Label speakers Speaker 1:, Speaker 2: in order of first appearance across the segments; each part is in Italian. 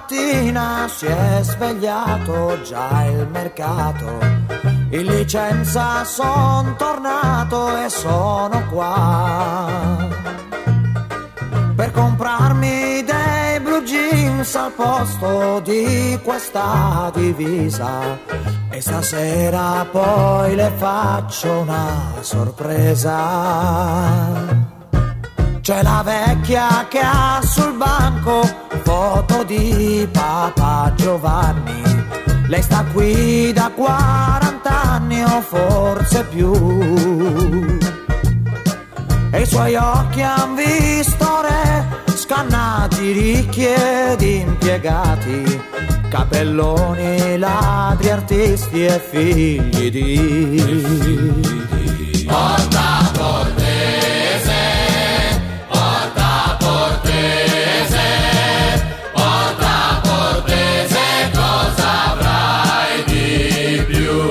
Speaker 1: mattina si è svegliato, già il mercato, in licenza son tornato e sono qua per comprarmi dei blue jeans al posto di questa divisa, e stasera poi le faccio una sorpresa. C'è la vecchia che ha sul banco foto di Papa Giovanni. Lei sta qui da 40 anni o forse più, e i suoi occhi han visto re, scannati, ricchi ed impiegati, capelloni, ladri, artisti e figli di
Speaker 2: Porta Portese, Porta Portese, Porta Portese, cosa avrai di più?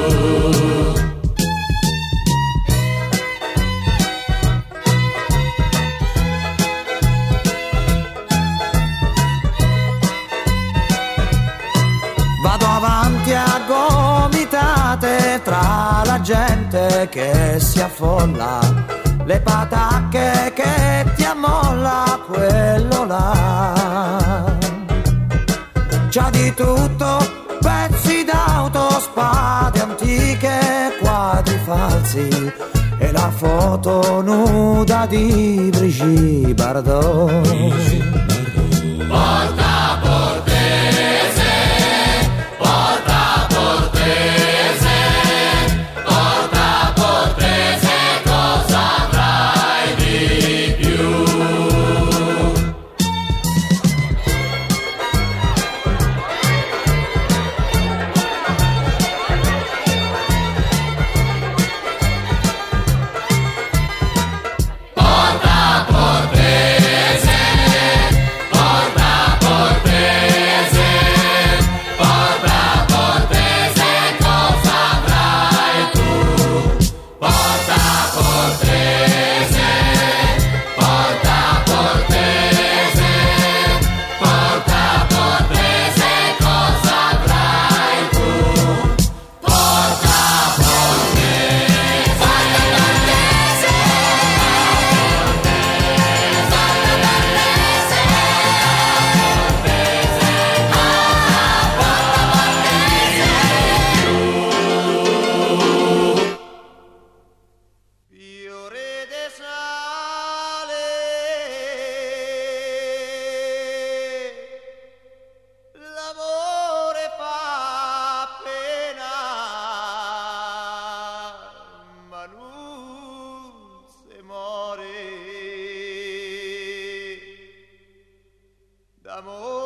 Speaker 1: Vado avanti a gomitate tra la gente che si affolla, le patacche che ti ammolla quello là. C'ha di tutto, pezzi d'auto, spade antiche, quadri falsi e la foto nuda di Brigitte Bardot.
Speaker 2: Porta Portese, Porta Portese, Porta Portese, cosa avrai di più? Porta Portese, Porta Portese, Porta Portese, cosa avrai tu? Porta Portese, Porta Portese, Porta Portese, cosa avrai tu? Porta
Speaker 1: Fiore de sale, l'amore fa pena, ma non se muore d'amore.